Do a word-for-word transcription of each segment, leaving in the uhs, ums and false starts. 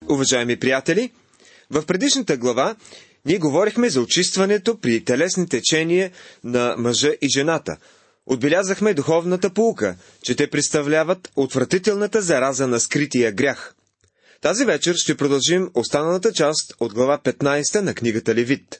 Уважаеми приятели, в предишната глава ние говорихме за очистването при телесни течения на мъжа и жената. Отбелязахме духовната поука, че те представляват отвратителната зараза на скрития грях. Тази вечер ще продължим останалата част от глава петнайсета на книгата Левит.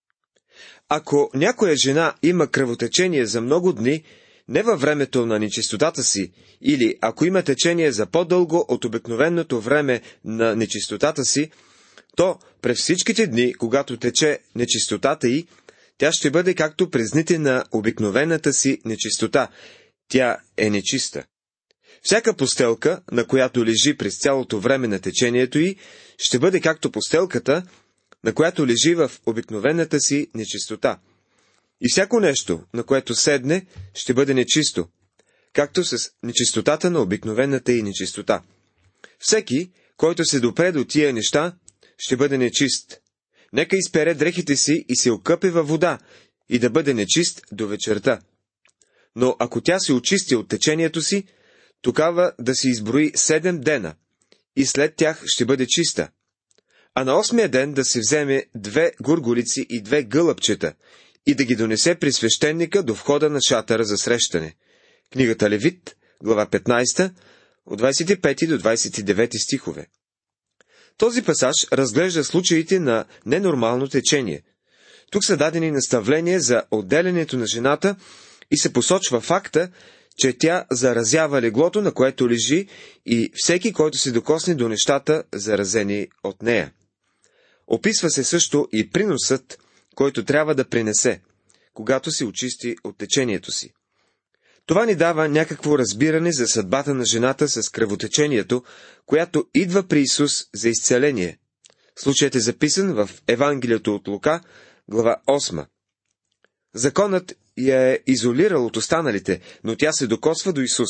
Ако някоя жена има кръвотечение за много дни, не във времето на нечистотата си, или ако има течение за по-дълго от обикновеното време на нечистотата си, то през всичките дни, когато тече нечистотата й, тя ще бъде както през дните на обикновената си нечистота. Тя е нечиста. Всяка постелка, на която лежи през цялото време на течението й, ще бъде както постелката, на която лежи в обикновената си нечистота. И всяко нещо, на което седне, ще бъде нечисто, както с нечистотата на обикновената и нечистота. Всеки, който се допре до тия неща, ще бъде нечист. Нека изпере дрехите си и се окъпе във вода, и да бъде нечист до вечерта. Но ако тя се очисти от течението си, тогава да се изброи седем дена, и след тях ще бъде чиста. А на осмия ден да се вземе две гургулици и две гълъбчета, и да ги донесе при свещеника до входа на шатъра за срещане. Книгата Левит, глава петнайсета, от двайсет и пети до двайсет и девети стихове. Този пасаж разглежда случаите на ненормално течение. Тук са дадени наставления за отделянето на жената и се посочва факта, че тя заразява леглото, на което лежи, и всеки, който се докосне до нещата, заразени от нея. Описва се също и приносът, който трябва да принесе, когато се очисти от течението си. Това ни дава някакво разбиране за съдбата на жената с кръвотечението, която идва при Исус за изцеление. Случаят е записан в Евангелието от Лука, глава осма. Законът я е изолирал от останалите, но тя се докосва до Исус.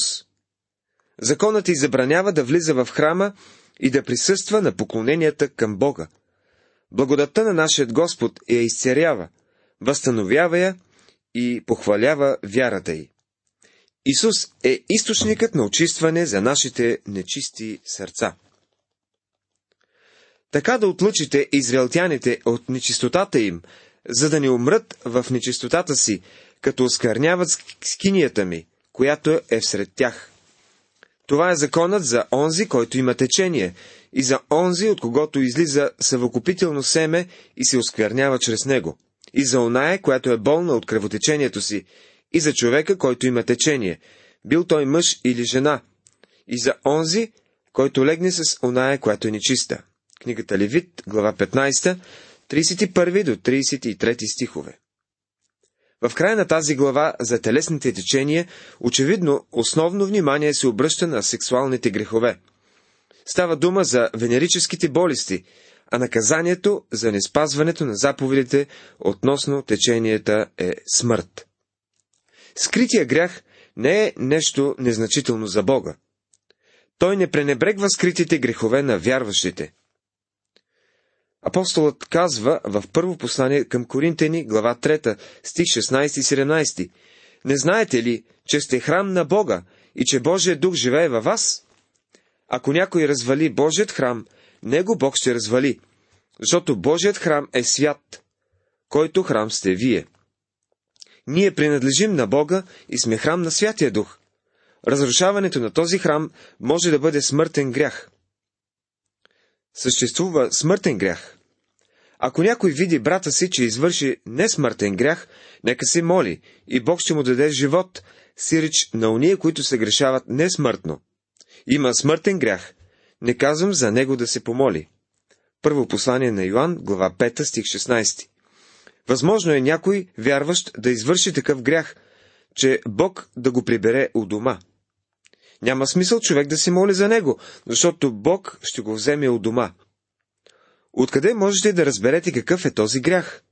Законът й забранява да влиза в храма и да присъства на поклоненията към Бога. Благодатта на нашия Господ я изцерява, възстановява я и похвалява вярата й. Исус е източникът на очистване за нашите нечисти сърца. Така да отлъчите израелтяните от нечистотата им, за да не умрат в нечистотата си, като оскверняват скинията ми, която е всред тях. Това е законът за онзи, който има течение, и за онзи, от когото излиза съвокупително семе и се осквернява чрез него, и за оная, която е болна от кръвотечението си, и за човека, който има течение, бил той мъж или жена, и за онзи, който легне с оная, която е нечиста. Книгата Левит, глава петнайсета, трийсет и първи до трийсет и трети стихове. В края на тази глава за телесните течения, очевидно, основно внимание се обръща на сексуалните грехове. Става дума за венерическите болести, а наказанието за неспазването на заповедите относно теченията е смърт. Скрития грях не е нещо незначително за Бога. Той не пренебрегва скритите грехове на вярващите. Апостолът казва в първо послание към Коринтени, глава трета, стих шестнайсети и седемнайсети: „Не знаете ли, че сте храм на Бога и че Божият дух живее във вас? Ако някой развали Божият храм, него Бог ще развали, защото Божият храм е свят, който храм сте вие. Ние принадлежим на Бога и сме храм на Святия Дух. Разрушаването на този храм може да бъде смъртен грях. Съществува смъртен грях. Ако някой види брата си, че извърши несмъртен грях, нека се моли и Бог ще му даде живот, сиреч на уния, които се грешават несмъртно. Има смъртен грях. Не казвам за него да се помоли. Първо послание на Йоан, глава пета, стих шестнайсети. Възможно е някой вярващ да извърши такъв грях, че Бог да го прибере у дома. Няма смисъл човек да се моли за него, защото Бог ще го вземе у дома. Откъде можете да разберете какъв е този грях?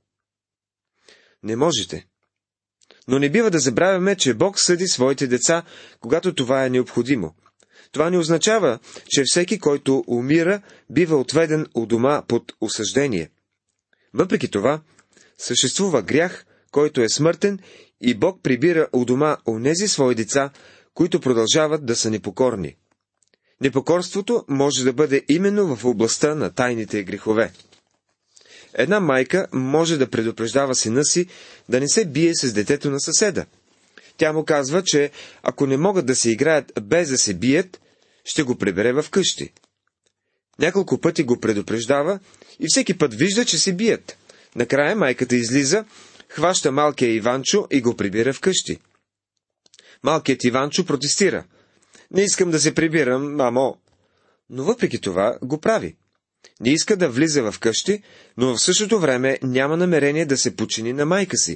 Не можете. Но не бива да забравяме, че Бог съди своите деца, когато това е необходимо. Това не означава, че всеки, който умира, бива отведен у дома под осъждение. Въпреки това, съществува грях, който е смъртен, и Бог прибира у дома онези свои деца, които продължават да са непокорни. Непокорството може да бъде именно в областта на тайните грехове. Една майка може да предупреждава сина си да не се бие с детето на съседа. Тя му казва, че ако не могат да се играят без да се бият, ще го прибере в къщи. Няколко пъти го предупреждава и всеки път вижда, че се бият. Накрая майката излиза, хваща малкия Иванчо и го прибира в къщи. Малкият Иванчо протестира. Не искам да се прибирам, мамо. Но въпреки това го прави. Не иска да влиза в къщи, но в същото време няма намерение да се подчини на майка си.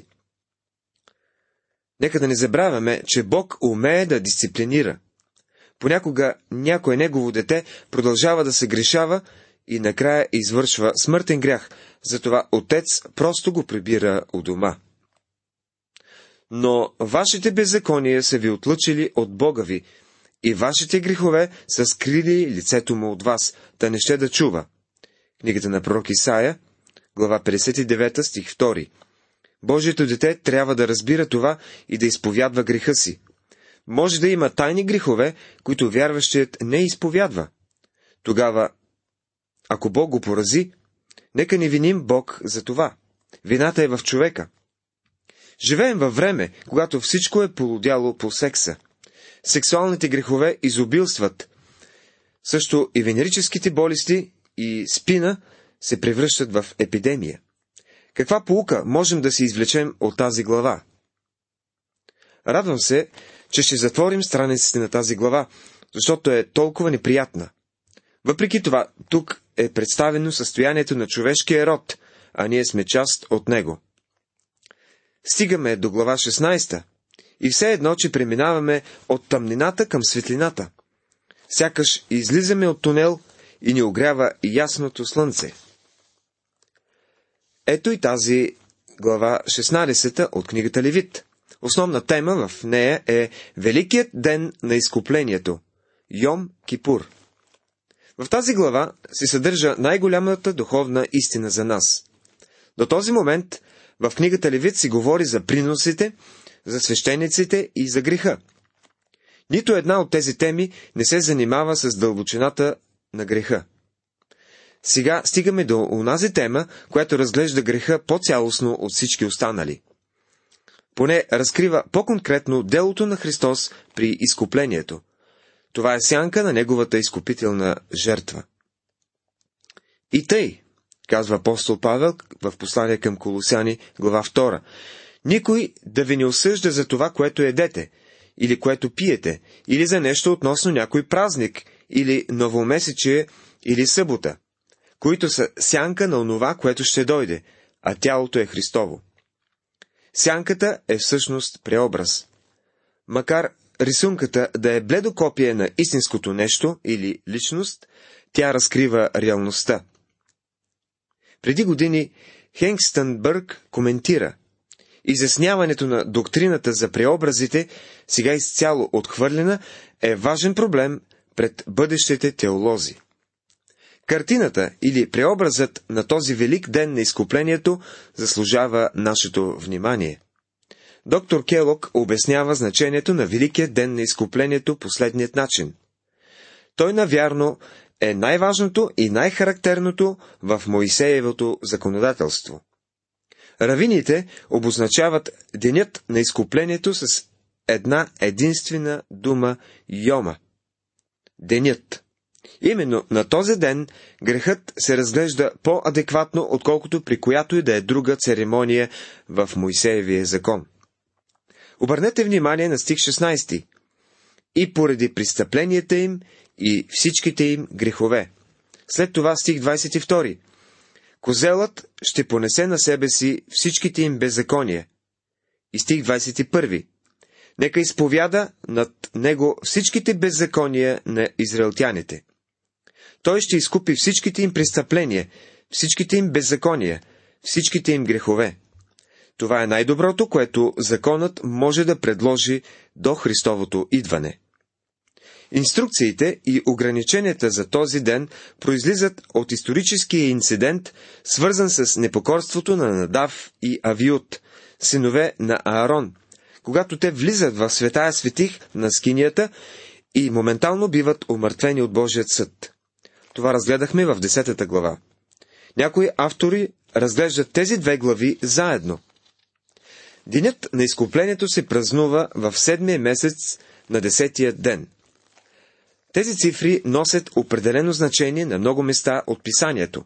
Нека да не забравяме, че Бог умее да дисциплинира. Понякога някое негово дете продължава да се грешава и накрая извършва смъртен грях, затова отец просто го прибира у дома. Но вашите беззакония са ви отлъчили от Бога ви, и вашите грехове са скрили лицето му от вас, да не ще да чува. Книгата на пророк Исаия, глава петдесет и девета, стих втори. Божието дете трябва да разбира това и да изповядва греха си. Може да има тайни грехове, които вярващият не изповядва. Тогава, ако Бог го порази, нека не виним Бог за това. Вината е в човека. Живеем във време, когато всичко е полудяло по секса. Сексуалните грехове изобилстват. Също и венерическите болести и спина се превръщат в епидемия. Каква поука можем да се извлечем от тази глава? Радвам се, че ще затворим страниците на тази глава, защото е толкова неприятна. Въпреки това, тук е представено състоянието на човешкия род, а ние сме част от него. Стигаме до глава шестнадесета и все едно, че преминаваме от тъмнината към светлината. Сякаш излизаме от тунел и ни огрява ясното слънце. Ето и тази глава шестнадесета от книгата Левит. Основна тема в нея е Великият ден на изкуплението – Йом Кипур. В тази глава се съдържа най-голямата духовна истина за нас. До този момент в книгата Левит се говори за приносите, за свещениците и за греха. Нито една от тези теми не се занимава с дълбочината на греха. Сега стигаме до онази тема, която разглежда греха по-цялостно от всички останали. Поне разкрива по-конкретно делото на Христос при изкуплението. Това е сянка на неговата изкупителна жертва. И тъй, казва апостол Павел в послание към Колосяни, глава втора, никой да ви не осъжда за това, което едете, или което пиете, или за нещо относно някой празник, или новомесечие, или събота, които са сянка на онова, което ще дойде, а тялото е Христово. Сянката е всъщност преобраз. Макар рисунката да е бледо копие на истинското нещо или личност, тя разкрива реалността. Преди години Хенкстънбърг коментира: изясняването на доктрината за преобразите, сега изцяло отхвърлена, е важен проблем пред бъдещите теолози. Картината или преобразът на този велик ден на изкуплението заслужава нашето внимание. Доктор Келок обяснява значението на великия ден на изкуплението последният начин. Той навярно е най-важното и най-характерното в Моисеевото законодателство. Равините обозначават денят на изкуплението с една единствена дума Йома. Денят. Именно на този ден грехът се разглежда по-адекватно, отколкото при която и да е друга церемония в Моисеевия закон. Обърнете внимание на стих шестнадесети. И поради престъпленията им и всичките им грехове. След това стих двадесет и втори. Козелът ще понесе на себе си всичките им беззакония. И стих двадесет и първи. Нека изповяда над него всичките беззакония на израелтяните. Той ще изкупи всичките им престъпления, всичките им беззакония, всичките им грехове. Това е най-доброто, което законът може да предложи до Христовото идване. Инструкциите и ограниченията за този ден произлизат от историческия инцидент, свързан с непокорството на Надав и Авиуд, синове на Аарон, когато те влизат в светая светих на скинията и моментално биват умъртвени от Божият съд. Това разгледахме в десетата глава. Някои автори разглеждат тези две глави заедно. Денят на изкуплението се празнува в седмия месец на десетия ден. Тези цифри носят определено значение на много места от писанието.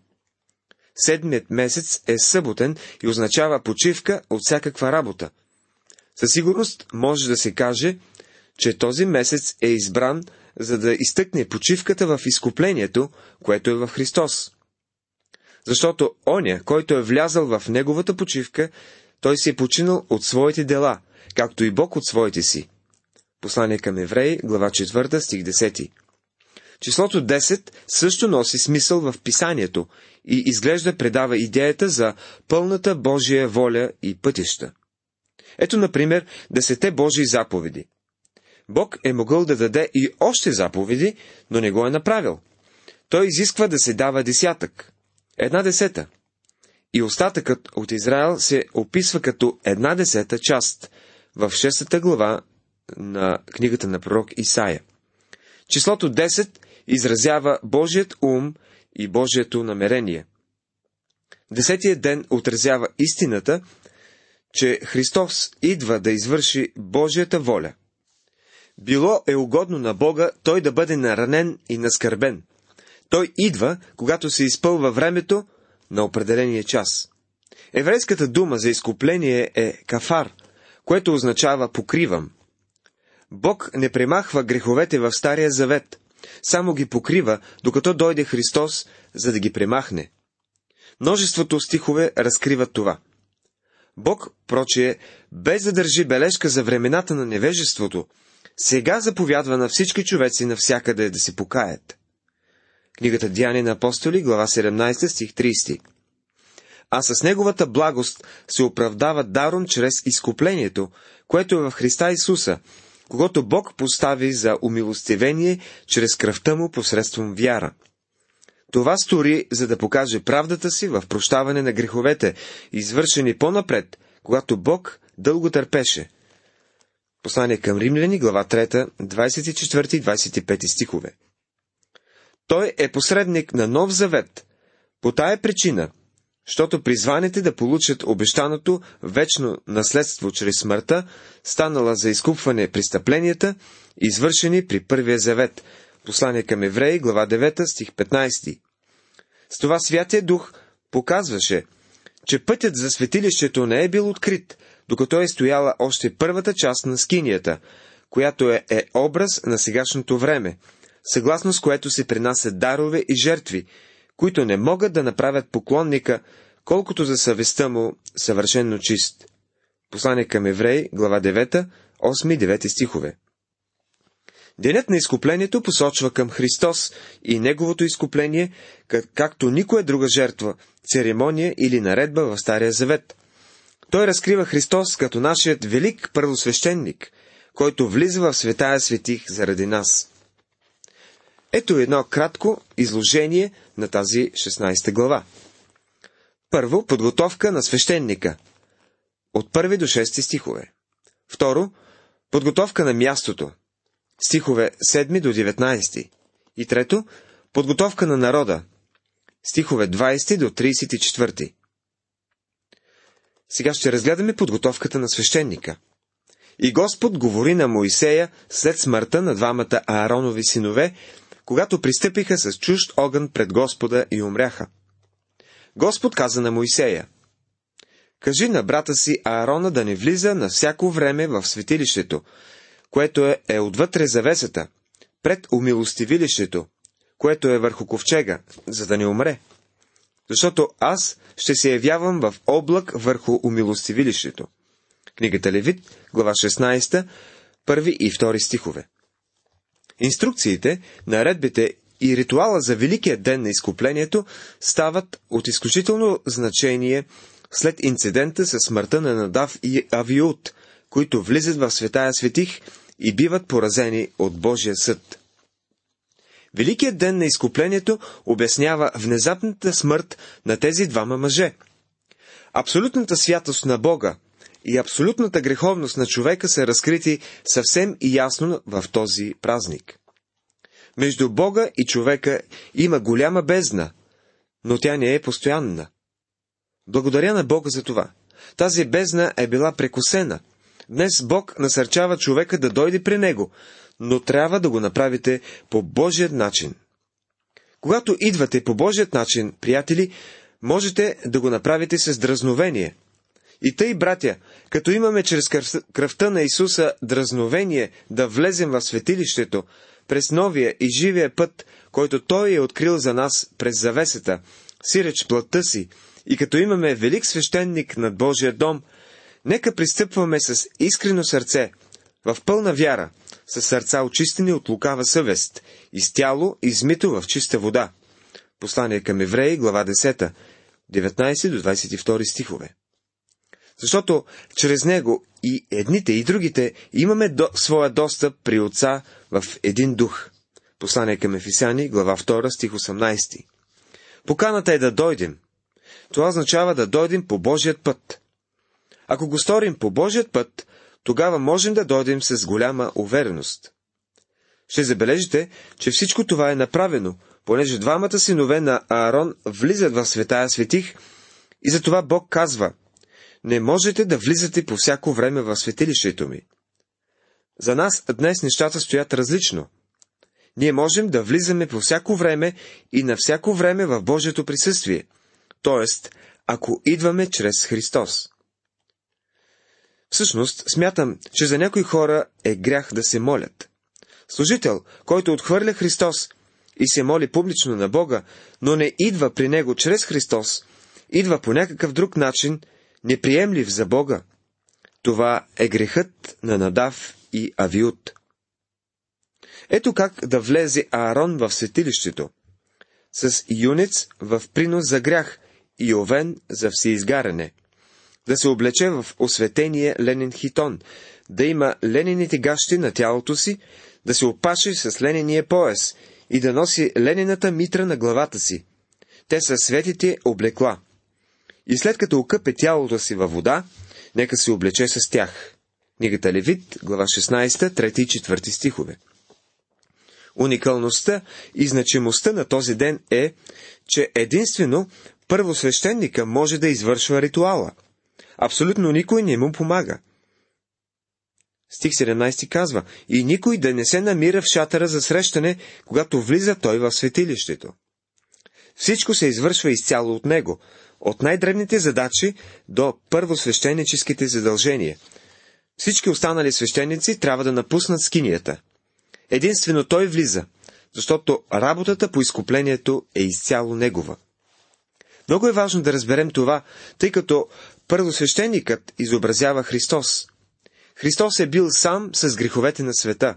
Седмият месец е съботен и означава почивка от всякаква работа. Със сигурност може да се каже, че този месец е избран, за да изтъкне почивката в изкуплението, което е в Христос. Защото оня, който е влязъл в неговата почивка, той си е починал от своите дела, както и Бог от своите си. Послание към Евреи, глава четвърта, стих десети. Числото десет също носи смисъл в писанието и изглежда предава идеята за пълната Божия воля и пътища. Ето, например, десете Божии заповеди. Бог е могъл да даде и още заповеди, но не го е направил. Той изисква да се дава десятък. Една десета. И остатъкът от Израел се описва като една десета част в шестата глава на книгата на пророк Исаия. Числото десет изразява Божият ум и Божието намерение. Десетият ден отразява истината, че Христос идва да извърши Божията воля. Било е угодно на Бога той да бъде наранен и наскърбен. Той идва, когато се изпълва времето на определения час. Еврейската дума за изкупление е кафар, което означава покривам. Бог не премахва греховете в Стария завет, само ги покрива, докато дойде Христос, за да ги премахне. Множеството стихове разкриват това. Бог, прочее, без да държи бележка за времената на невежеството, сега заповядва на всички човеци навсякъде да се покаят. Книгата Деяния на апостоли, глава седемнадесета, стих тридесети. А с неговата благост се оправдава даром чрез изкуплението, което е в Христа Исуса, когато Бог постави за умилостивение чрез кръвта му посредством вяра. Това стори, за да покаже правдата си в прощаване на греховете, извършени по-напред, когато Бог дълго търпеше. Послание към римляни, глава трета, двадесет и четвърти и двадесет и пети стихове. Той е посредник на нов завет. По тая причина, защото призваните да получат обещаното вечно наследство чрез смъртта, станала за изкупване престъпленията, извършени при първия завет. Послание към Евреи, глава девета, стих петнадесети. С това Святия Дух показваше, че пътят за светилището не е бил открит, докато е стояла още първата част на скинията, която е, е образ на сегашното време, съгласно с което се принасят дарове и жертви, които не могат да направят поклонника, колкото за съвестта му съвършенно чист. Послание към Евреи, глава девета, осми и девети стихове. Денят на изкуплението посочва към Христос и Неговото изкупление, как, както никоя друга жертва, церемония или наредба в Стария завет. Той разкрива Христос като нашият велик първосвещеник, който влиза в светая светих заради нас. Ето едно кратко изложение на тази шестнадесета глава. Първо, подготовка на свещеника. От първи до шести стихове. Второ, подготовка на мястото. Стихове седми до деветнадесети. И трето, подготовка на народа. Стихове двадесети до тридесет и четвърти. Сега ще разгледаме подготовката на свещеника. И Господ говори на Моисея след смъртта на двамата Ааронови синове, когато пристъпиха с чужд огън пред Господа и умряха. Господ каза на Моисея: кажи на брата си Аарона да не влиза на всяко време в светилището, което е, е отвътре завесата, пред умилостивилището, което е върху ковчега, за да не умре. Защото аз ще се явявам в облак върху умилостивилището. Книгата Левит, глава шестнадесета, първи и втори стихове. Инструкциите, наредбите и ритуала за Великия ден на изкуплението стават от изключително значение след инцидента със смъртта на Надав и Авиуд, които влизат в светая светих и биват поразени от Божия съд. Великият ден на изкуплението обяснява внезапната смърт на тези двама мъже. Абсолютната святост на Бога и абсолютната греховност на човека са разкрити съвсем и ясно в този празник. Между Бога и човека има голяма бездна, но тя не е постоянна. Благодаря на Бога за това. Тази бездна е била прекосена. Днес Бог насърчава човека да дойде при Него, но трябва да го направите по Божият начин. Когато идвате по Божият начин, приятели, можете да го направите с дразновение. И тъй, братя, като имаме чрез кръвта на Исуса дразновение да влезем в светилището, през новия и живия път, който Той е открил за нас през завесата, сиреч плътта си, и като имаме велик свещеник над Божия дом, нека пристъпваме с искрено сърце, в пълна вяра, с сърца очистени от лукава съвест и с тяло измито в чиста вода. Послание към Евреи, глава десета, деветнайсети до двайсет и втори стихове. Защото чрез него и едните и другите имаме до, своя достъп при Отца в един дух. Послание към Ефесяни, глава втора, стих осемнайсети. Поканата е да дойдем. Това означава да дойдем по Божият път. Ако го сторим по Божият път, тогава можем да дойдем с голяма увереност. Ще забележите, че всичко това е направено, понеже двамата синове на Аарон влизат в Светая светих, и затова Бог казва: не можете да влизате по всяко време в светилището ми. За нас днес нещата стоят различно. Ние можем да влизаме по всяко време и на всяко време в Божието присъствие, т.е. ако идваме чрез Христос. Всъщност, смятам, че за някои хора е грях да се молят. Служител, който отхвърля Христос и се моли публично на Бога, но не идва при Него чрез Христос, идва по някакъв друг начин, неприемлив за Бога. Това е грехът на Надав и Авиуд. Ето как да влезе Аарон в светилището. С юнец в принос за грях и овен за всеизгаряне. Да се облече в осветения ленен хитон, да има ленените гащи на тялото си, да се опаше с ленения пояс и да носи ленената митра на главата си. Те са светите облекла. И след като окъпе тялото си във вода, нека се облече с тях. Книгата Левит, глава шестнайсета, трети и четвърти стихове. Уникалността и значимостта на този ден е, че единствено първосвещеника може да извършва ритуала. Абсолютно никой не му помага. Стих седемнайсети казва: и никой да не се намира в шатъра за срещане, когато влиза той в светилището. Всичко се извършва изцяло от него, от най-древните задачи до първосвещеническите задължения. Всички останали свещеници трябва да напуснат скинията. Единствено той влиза, защото работата по изкуплението е изцяло негова. Много е важно да разберем това, тъй като първосвещеникът изобразява Христос. Христос е бил сам с греховете на света.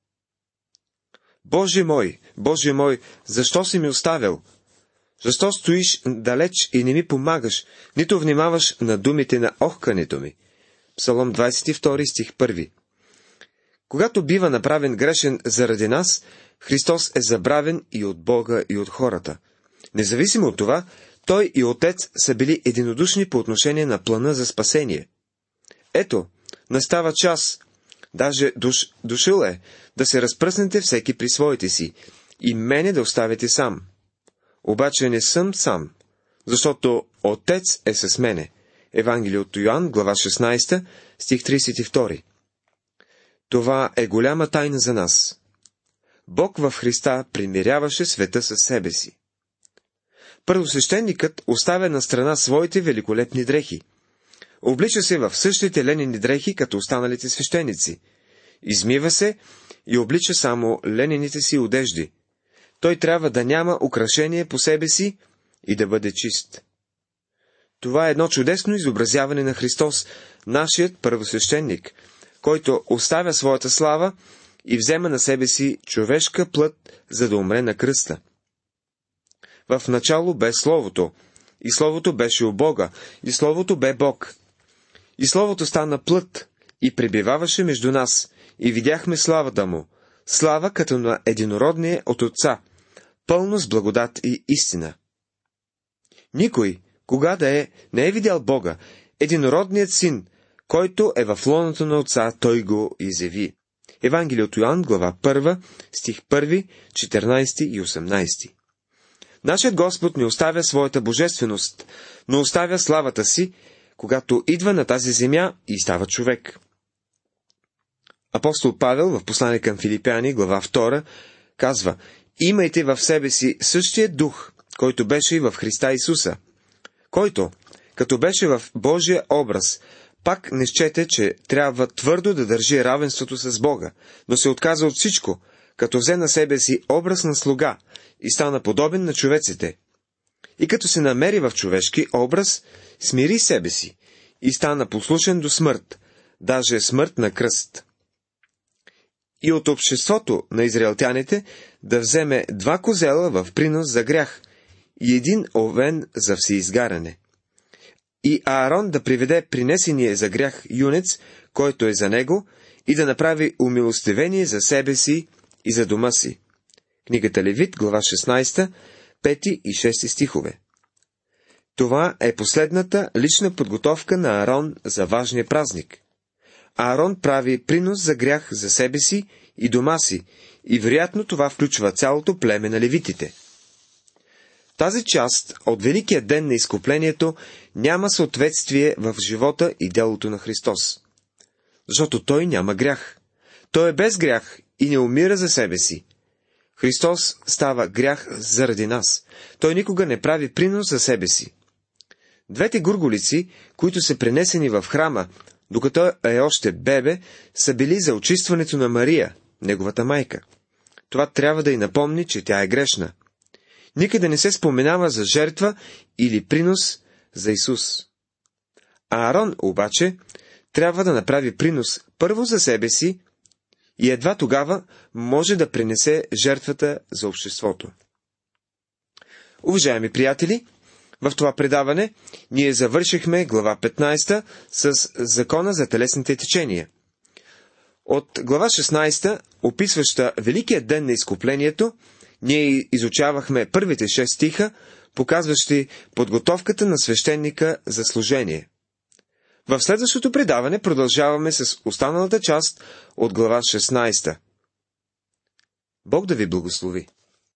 Боже мой, Боже мой, защо си ми оставил? Защо стоиш далеч и не ми помагаш, нито внимаваш на думите на охкането ми? Псалом двайсет и втори, стих първи. Когато бива направен грешен заради нас, Христос е забравен и от Бога, и от хората. Независимо от това, Той и Отец са били единодушни по отношение на плана за спасение. Ето, настава час, даже душ, дошъл е, да се разпръснете всеки при своите си и мене да оставите сам. Обаче не съм сам, защото Отец е с мене. Евангелие от Йоан, глава шестнайсета, стих трийсет и втори. Това е голяма тайна за нас. Бог в Христа примиряваше света със себе си. Първосвещеникът оставя на страна своите великолепни дрехи. Облича се в същите ленени дрехи, като останалите свещеници. Измива се и облича само ленените си одежди. Той трябва да няма украшение по себе си и да бъде чист. Това е едно чудесно изобразяване на Христос, нашият първосвещеник, който оставя своята слава и взема на себе си човешка плът, за да умре на кръста. В начало бе Словото, и Словото беше у Бога, и Словото бе Бог. И Словото стана плът и пребиваваше между нас, и видяхме славата му, слава като на единородния от Отца, пълно с благодат и истина. Никой, кога да е, не е видял Бога, единородният син, който е в лоното на Отца, той го изяви. Евангелие от Йоан, глава първа, стих първи, четиринайсети и осемнайсети. Нашият Господ не оставя своята божественост, но оставя славата си, когато идва на тази земя и става човек. Апостол Павел в послание към Филипяни, глава втора, казва: имайте в себе си същия дух, който беше и в Христа Исуса, който, като беше в Божия образ, пак не счете, че трябва твърдо да държи равенството с Бога, но се отказа от всичко, като взе на себе си образ на слуга и стана подобен на човеците. И като се намери в човешки образ, смири себе си и стана послушен до смърт, даже смърт на кръст. И от обществото на израелтяните да вземе два козела в принос за грях и един овен за всеизгаряне. И Аарон да приведе принесения за грях юнец, който е за него, и да направи умилостивение за себе си и за дома си. Книгата Левит, глава шестнайсета, пети и шести стихове. Това е последната лична подготовка на Аарон за важния празник. Аарон прави принос за грях за себе си и дома си, и вероятно това включва цялото племе на левитите. Тази част от Великия ден на изкуплението няма съответствие в живота и делото на Христос. Защото Той няма грях. Той е без грях и не умира за себе си. Христос става грях заради нас. Той никога не прави принос за себе си. Двете гурголици, които са пренесени в храма, докато е още бебе, са били за очистването на Мария, неговата майка. Това трябва да й напомни, че тя е грешна. Никъде не се споменава за жертва или принос за Исус. А Аарон обаче трябва да направи принос първо за себе си и едва тогава може да принесе жертвата за обществото. Уважаеми приятели, в това предаване ние завършихме глава петнайсета с закона за телесните течения. От глава шестнайсета, описваща Великия ден на изкуплението, ние изучавахме първите шест стиха, показващи подготовката на свещеника за служение. В следващото предаване продължаваме с останалата част от глава шестнайсета. Бог да ви благослови!